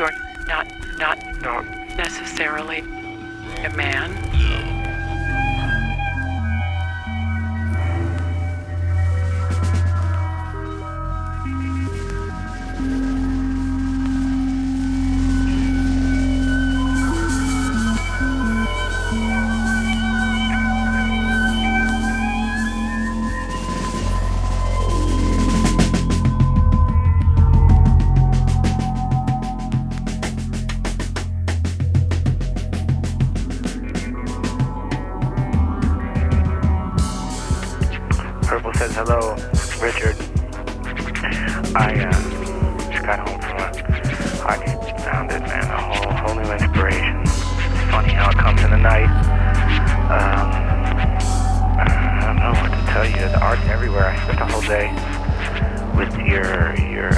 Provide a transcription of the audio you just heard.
you're not No. necessarily a man. Purple says hello, Richard. I just got home from I found it, man, a whole new inspiration. It's funny how it comes in the night. I don't know what to tell you. The art's everywhere. I spent the whole day with your